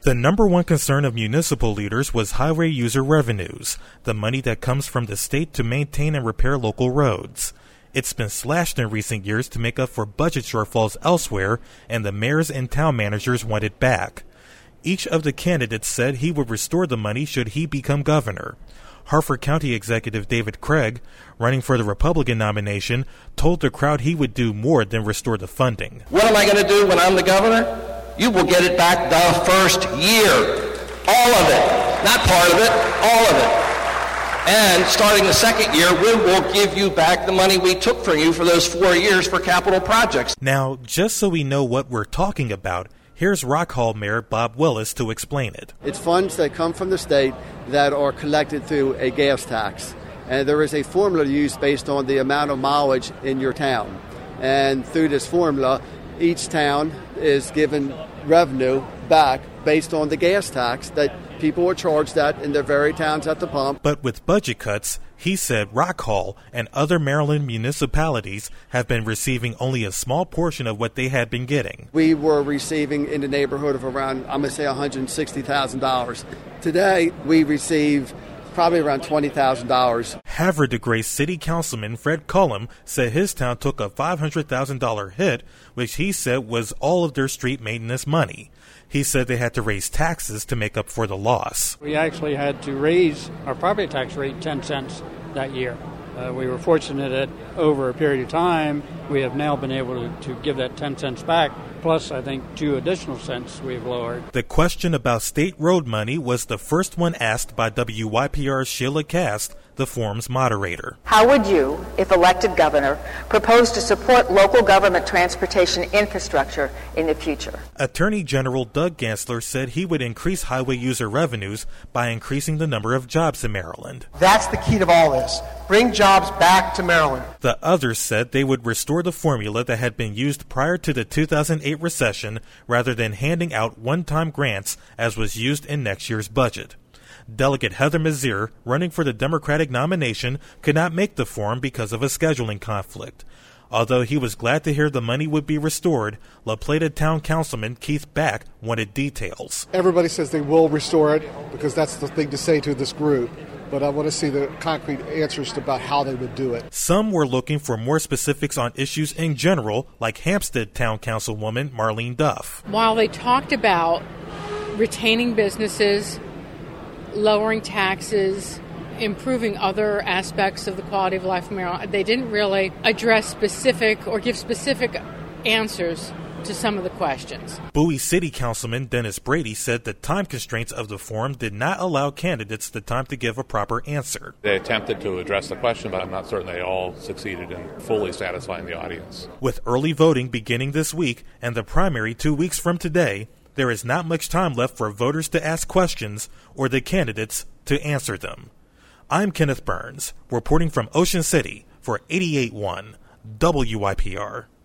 The number one concern of municipal leaders was highway user revenues, the money that comes from the state to maintain and repair local roads. It's been slashed in recent years to make up for budget shortfalls elsewhere, and the mayors and town managers want it back. Each of the candidates said he would restore the money should he become governor. Harford County Executive David Craig, running for the Republican nomination, told the crowd he would do more than restore the funding. What am I going to do when I'm the governor? You will get it back the first year. All of it. Not part of it, all of it. And starting the second year, we will give you back the money we took from you for those 4 years for capital projects. Now, just so we know what we're talking about, here's Rock Hall Mayor Bob Willis to explain it. It's funds that come from the state that are collected through a gas tax. And there is a formula used based on the amount of mileage in your town. And through this formula, each town is given revenue back based on the gas tax that people are charged at in their very towns at the pump. But with budget cuts, he said Rock Hall and other Maryland municipalities have been receiving only a small portion of what they had been getting. We were receiving in the neighborhood of around, I'm going to say $160,000. Today, we receive probably around $20,000. Havre de Grace City Councilman Fred Cullum said his town took a $500,000 hit, which he said was all of their street maintenance money. He said they had to raise taxes to make up for the loss. We actually had to raise our property tax rate 10 cents that year. We were fortunate that over a period of time, we have now been able to give that 10 cents back, plus I think 2 additional cents we've lowered. The question about state road money was the first one asked by WYPR's Sheila Cast, the forum's moderator. How would you, if elected governor, propose to support local government transportation infrastructure in the future? Attorney General Doug Gansler said he would increase highway user revenues by increasing the number of jobs in Maryland. That's the key to all this. Bring jobs back to Maryland. The others said they would restore the formula that had been used prior to the 2008 recession rather than handing out one-time grants as was used in next year's budget. Delegate Heather Mazier, running for the Democratic nomination, could not make the forum because of a scheduling conflict. Although he was glad to hear the money would be restored, La Plata Town Councilman Keith Back wanted details. Everybody says they will restore it because that's the thing to say to this group. But I want to see the concrete answers about how they would do it. Some were looking for more specifics on issues in general, like Hampstead Town Councilwoman Marlene Duff. While they talked about retaining businesses, lowering taxes, improving other aspects of the quality of life in Maryland, they didn't really address specific or give specific answers to some of the questions. Bowie City Councilman Dennis Brady said the time constraints of the forum did not allow candidates the time to give a proper answer. They attempted to address the question, but I'm not certain they all succeeded in fully satisfying the audience. With early voting beginning this week and the primary 2 weeks from today, there is not much time left for voters to ask questions or the candidates to answer them. I'm Kenneth Burns, reporting from Ocean City for 88.1 WYPR.